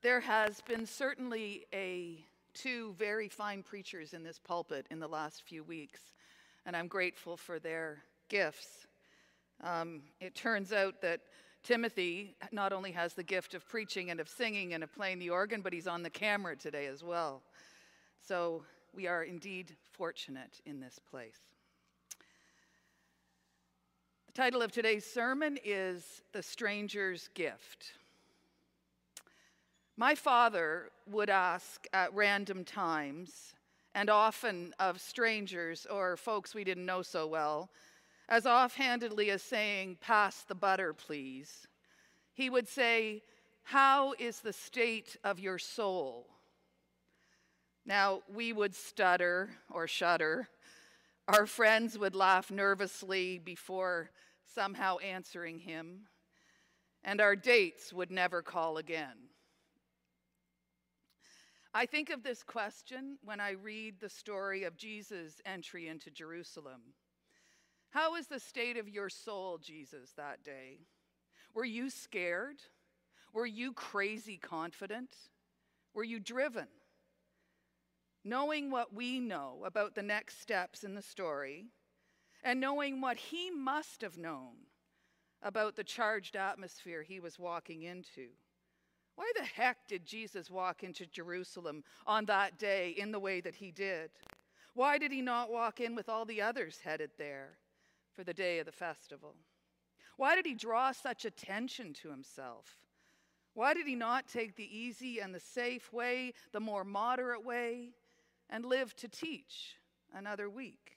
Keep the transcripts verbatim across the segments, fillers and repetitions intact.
There has been certainly a two very fine preachers in this pulpit in the last few weeks, and I'm grateful for their gifts. Um, it turns out that Timothy not only has the gift of preaching and of singing and of playing the organ, but he's on the camera today as well. So we are indeed fortunate in this place. The title of today's sermon is The Stranger's Gift. My father would ask at random times, and often of strangers or folks we didn't know so well, as offhandedly as saying, "Pass the butter, please." He would say, "How is the state of your soul?" Now, we would stutter or shudder. Our friends would laugh nervously before somehow answering him, and our dates would never call again. I think of this question when I read the story of Jesus' entry into Jerusalem. How was the state of your soul, Jesus, that day? Were you scared? Were you crazy confident? Were you driven? Knowing what we know about the next steps in the story, and knowing what he must have known about the charged atmosphere he was walking into, why the heck did Jesus walk into Jerusalem on that day in the way that he did? Why did he not walk in with all the others headed there for the day of the festival? Why did he draw such attention to himself? Why did he not take the easy and the safe way, the more moderate way, and live to teach another week?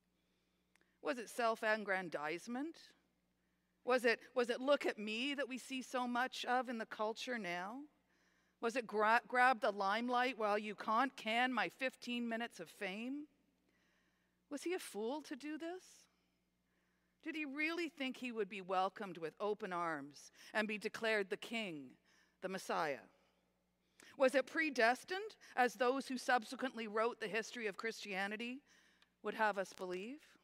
Was it self-aggrandizement? Was it, was it look at me that we see so much of in the culture now? Was it gra- grab the limelight while you can't can my fifteen minutes of fame? Was he a fool to do this? Did he really think he would be welcomed with open arms and be declared the king, the Messiah? Was it predestined, as those who subsequently wrote the history of Christianity would have us believe?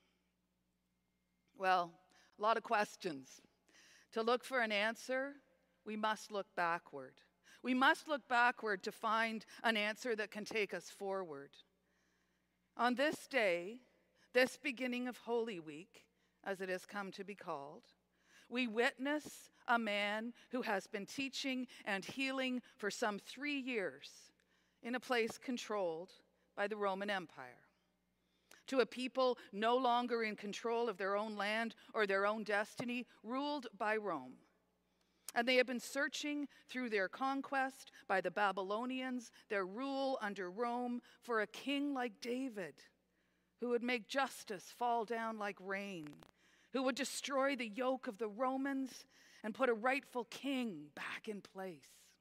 Well, a lot of questions. To look for an answer, we must look backward. We must look backward to find an answer that can take us forward. On this day, this beginning of Holy Week, as it has come to be called, we witness a man who has been teaching and healing for some three years in a place controlled by the Roman Empire. To a people no longer in control of their own land or their own destiny, ruled by Rome. And they have been searching through their conquest by the Babylonians, their rule under Rome, for a king like David, who would make justice fall down like rain, who would destroy the yoke of the Romans and put a rightful king back in place.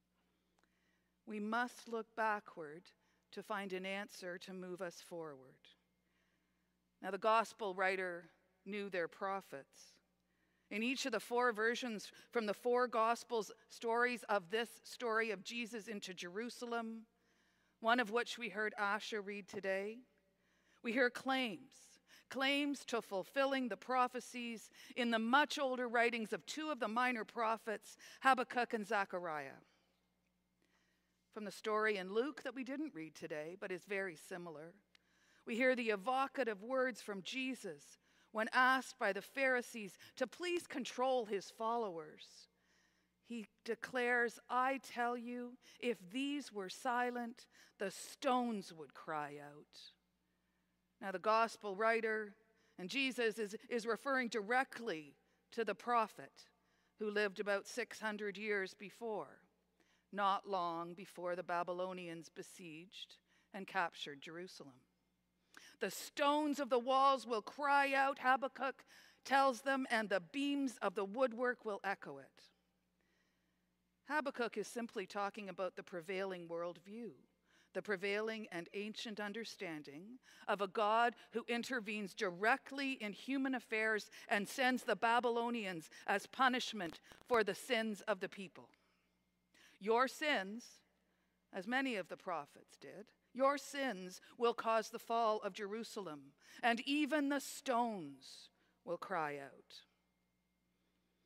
We must look backward to find an answer to move us forward. Now, the gospel writer knew their prophets. In each of the four versions from the four gospels, stories of this story of Jesus into Jerusalem, one of which we heard Asha read today, we hear claims, claims to fulfilling the prophecies in the much older writings of two of the minor prophets, Habakkuk and Zechariah. From the story in Luke that we didn't read today, but is very similar, we hear the evocative words from Jesus when asked by the Pharisees to please control his followers. He declares, "I tell you, if these were silent, the stones would cry out." Now, the gospel writer and Jesus is, is referring directly to the prophet who lived about six hundred years before, not long before the Babylonians besieged and captured Jerusalem. The stones of the walls will cry out, Habakkuk tells them, and the beams of the woodwork will echo it. Habakkuk is simply talking about the prevailing worldview, the prevailing and ancient understanding of a God who intervenes directly in human affairs and sends the Babylonians as punishment for the sins of the people. Your sins, as many of the prophets did, your sins will cause the fall of Jerusalem, and even the stones will cry out.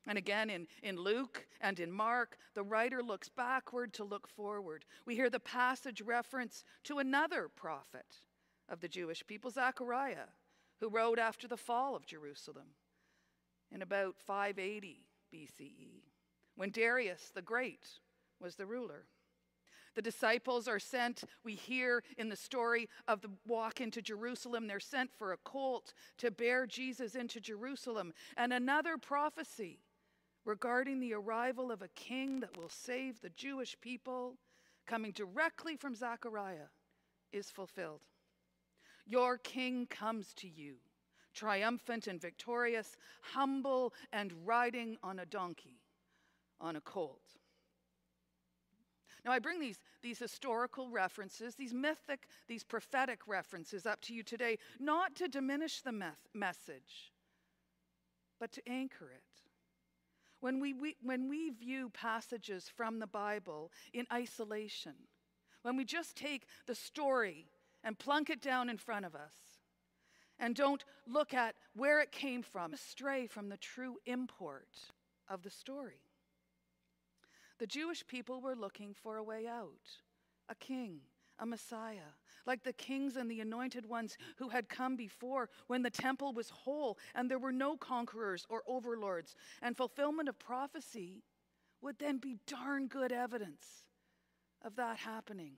And again, in, in Luke and in Mark, the writer looks backward to look forward. We hear the passage reference to another prophet of the Jewish people, Zechariah, who wrote after the fall of Jerusalem in about five eighty B C E, when Darius the Great was the ruler. The disciples are sent, we hear in the story of the walk into Jerusalem, they're sent for a colt to bear Jesus into Jerusalem. And another prophecy regarding the arrival of a king that will save the Jewish people, coming directly from Zechariah, is fulfilled. Your king comes to you, triumphant and victorious, humble and riding on a donkey, on a colt. Now, I bring these, these historical references, these mythic, these prophetic references up to you today, not to diminish the meth- message, but to anchor it. When we, we, when we view passages from the Bible in isolation, when we just take the story and plunk it down in front of us, and don't look at where it came from, stray from the true import of the story. The Jewish people were looking for a way out, a king, a Messiah, like the kings and the anointed ones who had come before when the temple was whole and there were no conquerors or overlords. And fulfillment of prophecy would then be darn good evidence of that happening.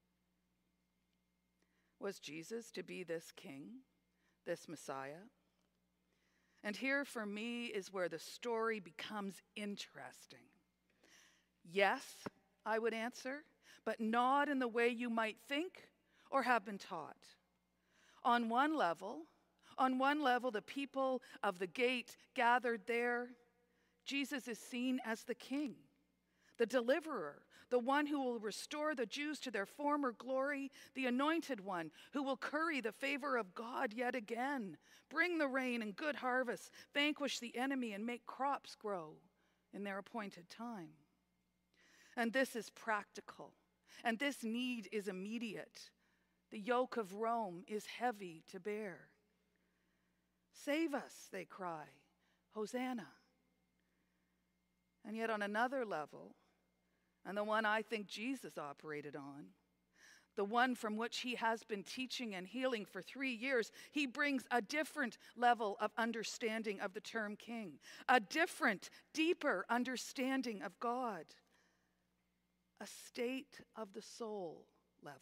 Was Jesus to be this king, this Messiah? And here for me is where the story becomes interesting. Yes, I would answer, but not in the way you might think or have been taught. On one level, on one level, the people of the gate gathered there. Jesus is seen as the king, the deliverer, the one who will restore the Jews to their former glory, the anointed one who will curry the favor of God yet again, bring the rain and good harvest, vanquish the enemy, and make crops grow in their appointed time. And this is practical, and this need is immediate. The yoke of Rome is heavy to bear. Save us, they cry, Hosanna. And yet on another level, and the one I think Jesus operated on, the one from which he has been teaching and healing for three years, he brings a different level of understanding of the term king, a different, deeper understanding of God. A state of the soul level.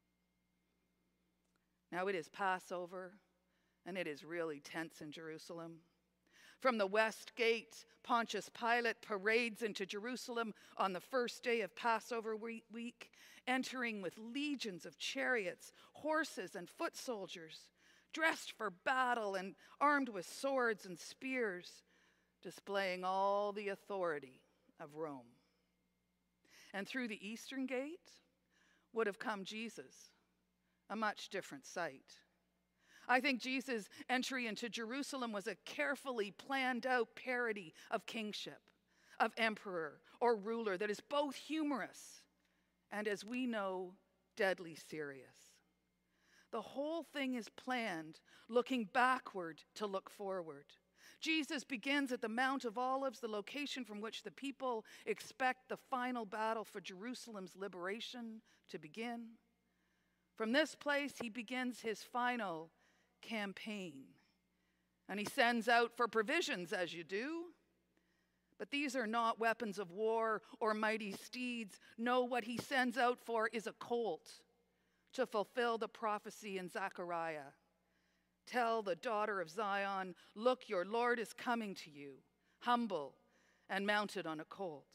Now it is Passover, and it is really tense in Jerusalem. From the west gate, Pontius Pilate parades into Jerusalem on the first day of Passover week, entering with legions of chariots, horses, and foot soldiers, dressed for battle and armed with swords and spears, displaying all the authority of Rome. And through the eastern gate would have come Jesus, a much different sight. I think Jesus' entry into Jerusalem was a carefully planned out parody of kingship, of emperor or ruler that is both humorous and, as we know, deadly serious. The whole thing is planned, looking backward to look forward. Jesus begins at the Mount of Olives, the location from which the people expect the final battle for Jerusalem's liberation to begin. From this place, he begins his final campaign. And he sends out for provisions, as you do. But these are not weapons of war or mighty steeds. No, what he sends out for is a colt to fulfill the prophecy in Zechariah. Tell the daughter of Zion, look, your Lord is coming to you, humble and mounted on a colt.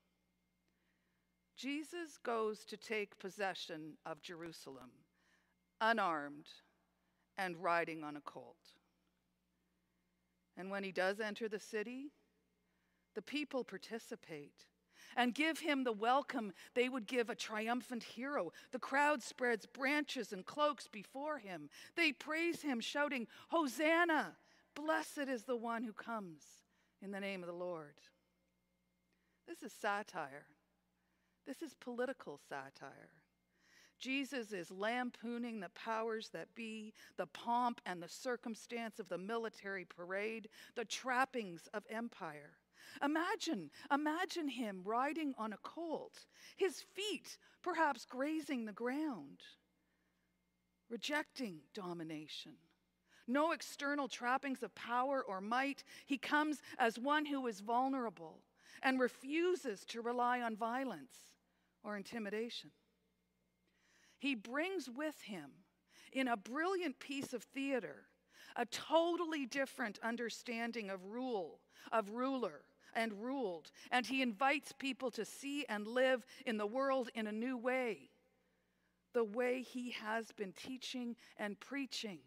Jesus goes to take possession of Jerusalem, unarmed and riding on a colt. And when he does enter the city, the people participate and give him the welcome they would give a triumphant hero. The crowd spreads branches and cloaks before him. They praise him, shouting, Hosanna! Blessed is the one who comes in the name of the Lord. This is satire. This is political satire. Jesus is lampooning the powers that be, the pomp and the circumstance of the military parade, the trappings of empire. Imagine, imagine him riding on a colt, his feet perhaps grazing the ground, rejecting domination. No external trappings of power or might. He comes as one who is vulnerable and refuses to rely on violence or intimidation. He brings with him, in a brilliant piece of theater, a totally different understanding of rule, of ruler and ruled, and he invites people to see and live in the world in a new way, the way he has been teaching and preaching.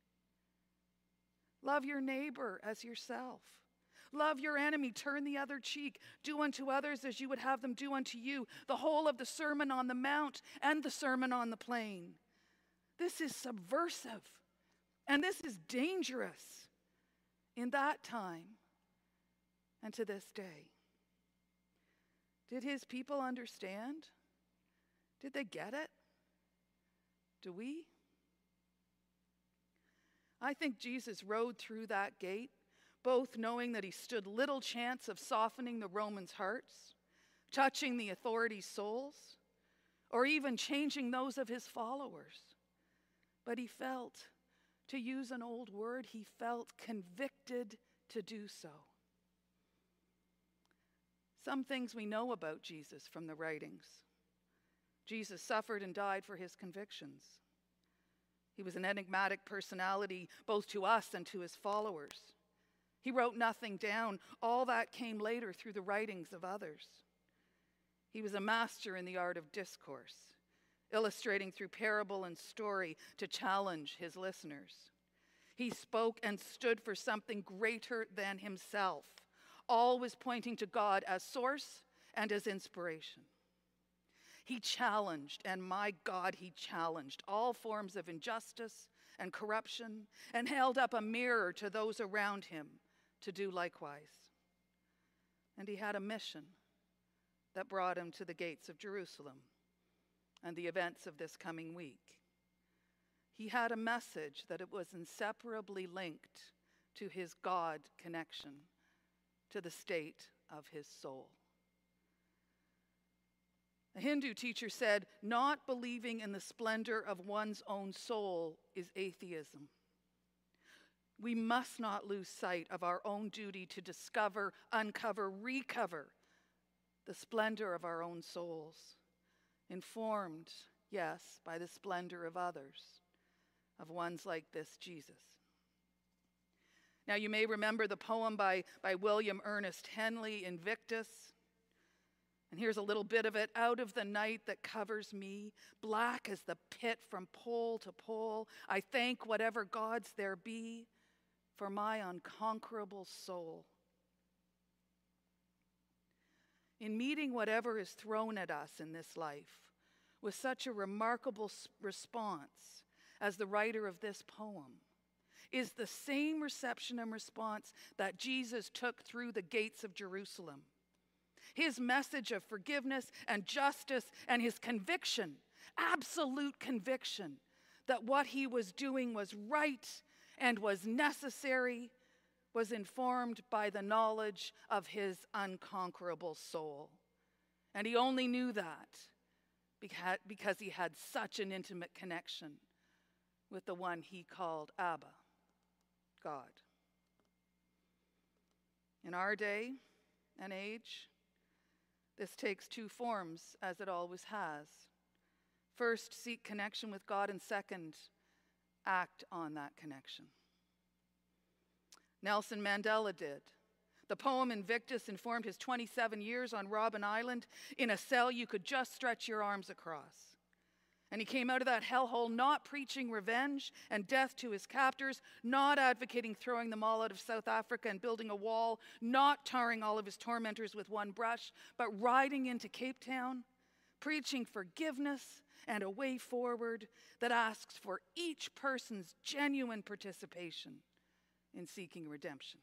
Love your neighbor as yourself. Love your enemy, turn the other cheek. Do unto others as you would have them do unto you. The whole of the Sermon on the Mount and the Sermon on the Plain. This is subversive, and this is dangerous in that time and to this day. Did his people understand? Did they get it? Do we? I think Jesus rode through that gate, both knowing that he stood little chance of softening the Romans' hearts, touching the authorities' souls, or even changing those of his followers. But he felt, to use an old word, he felt convicted to do so. Some things we know about Jesus from the writings. Jesus suffered and died for his convictions. He was an enigmatic personality both to us and to his followers. He wrote nothing down. All that came later through the writings of others. He was a master in the art of discourse, illustrating through parable and story to challenge his listeners. He spoke and stood for something greater than himself, always pointing to God as source and as inspiration. He challenged, and my God, he challenged all forms of injustice and corruption and held up a mirror to those around him to do likewise. And he had a mission that brought him to the gates of Jerusalem and the events of this coming week. He had a message that it was inseparably linked to his God connection, to the state of his soul. A Hindu teacher said, not believing in the splendor of one's own soul is atheism. We must not lose sight of our own duty to discover, uncover, recover the splendor of our own souls, informed, yes, by the splendor of others, of ones like this Jesus. Now, you may remember the poem by, by William Ernest Henley, Invictus. And here's a little bit of it. Out of the night that covers me, black as the pit from pole to pole, I thank whatever gods there be for my unconquerable soul. In meeting whatever is thrown at us in this life with such a remarkable response as the writer of this poem is the same reception and response that Jesus took through the gates of Jerusalem. His message of forgiveness and justice and his conviction, absolute conviction, that what he was doing was right and was necessary, was informed by the knowledge of his unconquerable soul. And he only knew that because he had such an intimate connection with the one he called Abba, God. In our day and age, this takes two forms, as it always has. First, seek connection with God, and second, act on that connection. Nelson Mandela did. The poem Invictus informed his twenty-seven years on Robben Island in a cell you could just stretch your arms across. And he came out of that hellhole not preaching revenge and death to his captors, not advocating throwing them all out of South Africa and building a wall, not tarring all of his tormentors with one brush, but riding into Cape Town, preaching forgiveness and a way forward that asks for each person's genuine participation in seeking redemption.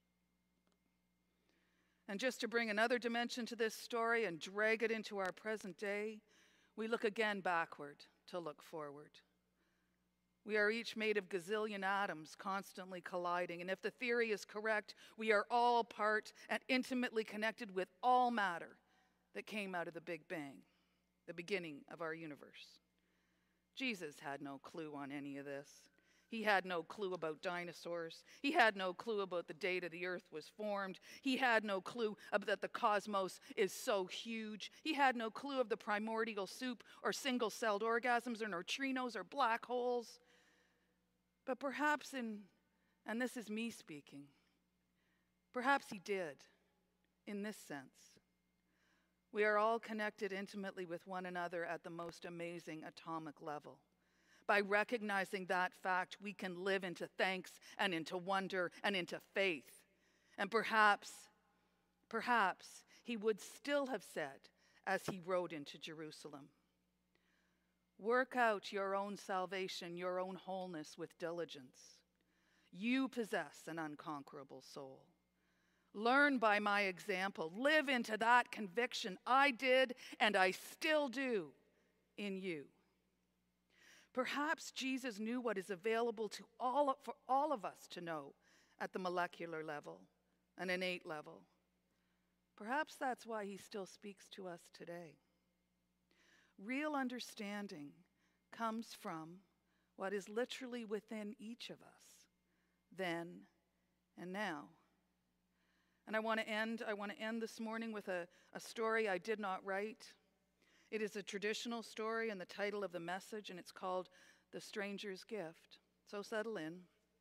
And just to bring another dimension to this story and drag it into our present day, we look again backward to look forward. We are each made of gazillion atoms constantly colliding, and if the theory is correct, we are all part and intimately connected with all matter that came out of the Big Bang, the beginning of our universe. Jesus had no clue on any of this. He had no clue about dinosaurs. He had no clue about the date the earth was formed. He had no clue about that the cosmos is so huge. He had no clue of the primordial soup or single-celled orgasms or neutrinos or black holes. But perhaps in, and this is me speaking, perhaps he did in this sense. We are all connected intimately with one another at the most amazing atomic level. By recognizing that fact, we can live into thanks and into wonder and into faith. And perhaps, perhaps he would still have said as he rode into Jerusalem, "Work out your own salvation, your own wholeness with diligence. You possess an unconquerable soul. Learn by my example. Live into that conviction I did and I still do in you." Perhaps Jesus knew what is available to all, for all of us to know at the molecular level, an innate level. Perhaps that's why he still speaks to us today. Real understanding comes from what is literally within each of us, then and now. And I want to end, I want to end this morning with a, a story I did not write. It is a traditional story and the title of the message, and it's called The Stranger's Gift. So settle in.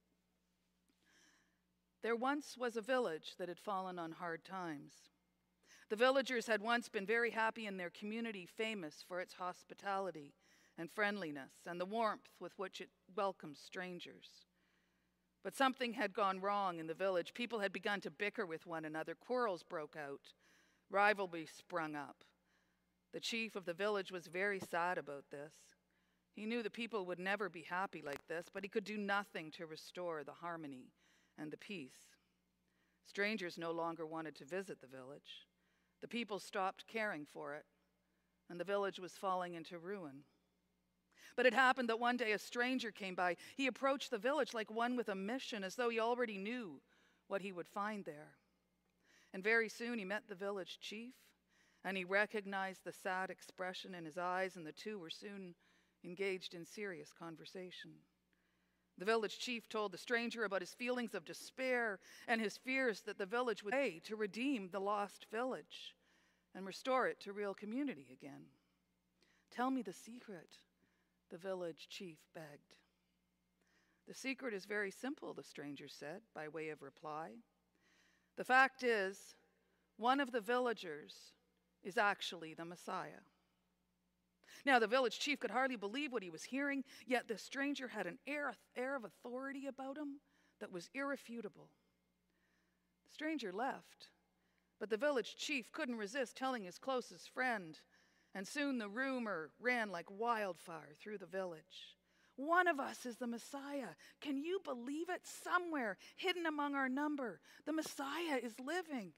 There once was a village that had fallen on hard times. The villagers had once been very happy in their community, famous for its hospitality and friendliness and the warmth with which it welcomes strangers. But something had gone wrong in the village. People had begun to bicker with one another. Quarrels broke out. Rivalry sprung up. The chief of the village was very sad about this. He knew the people would never be happy like this, but he could do nothing to restore the harmony and the peace. Strangers no longer wanted to visit the village. The people stopped caring for it, and the village was falling into ruin. But it happened that one day a stranger came by. He approached the village like one with a mission, as though he already knew what he would find there. And very soon he met the village chief, and he recognized the sad expression in his eyes, and the two were soon engaged in serious conversation. The village chief told the stranger about his feelings of despair and his fears that the village would pay to redeem the lost village and restore it to real community again. "Tell me the secret," the village chief begged. "The secret is very simple," the stranger said by way of reply. "The fact is, one of the villagers is actually the Messiah." Now, the village chief could hardly believe what he was hearing, yet the stranger had an air, air of authority about him that was irrefutable. The stranger left, but the village chief couldn't resist telling his closest friend, and soon the rumor ran like wildfire through the village. "One of us is the Messiah. Can you believe it? Somewhere, hidden among our number, the Messiah is living."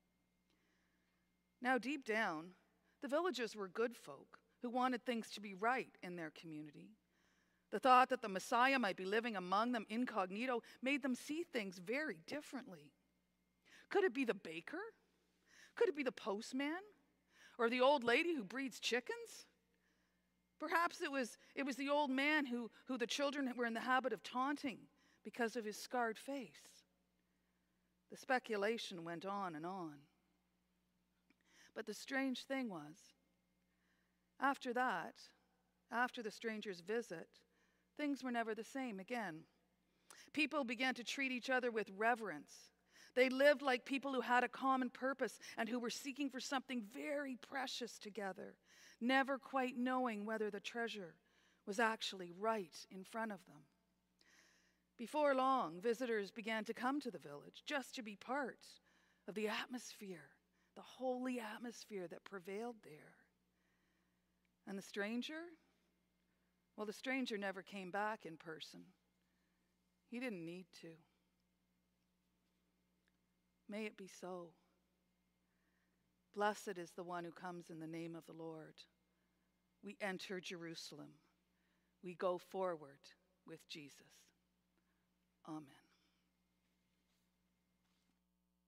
Now, deep down, the villagers were good folk who wanted things to be right in their community. The thought that the Messiah might be living among them incognito made them see things very differently. Could it be the baker? Could it be the postman? Or the old lady who breeds chickens? Perhaps it was, it was the old man who, who the children were in the habit of taunting because of his scarred face. The speculation went on and on. But the strange thing was, after that, after the stranger's visit, things were never the same again. People began to treat each other with reverence. They lived like people who had a common purpose and who were seeking for something very precious together, never quite knowing whether the treasure was actually right in front of them. Before long, visitors began to come to the village just to be part of the atmosphere, the holy atmosphere that prevailed there. And the stranger? Well, the stranger never came back in person. He didn't need to. May it be so. Blessed is the one who comes in the name of the Lord. We enter Jerusalem. We go forward with Jesus. Amen.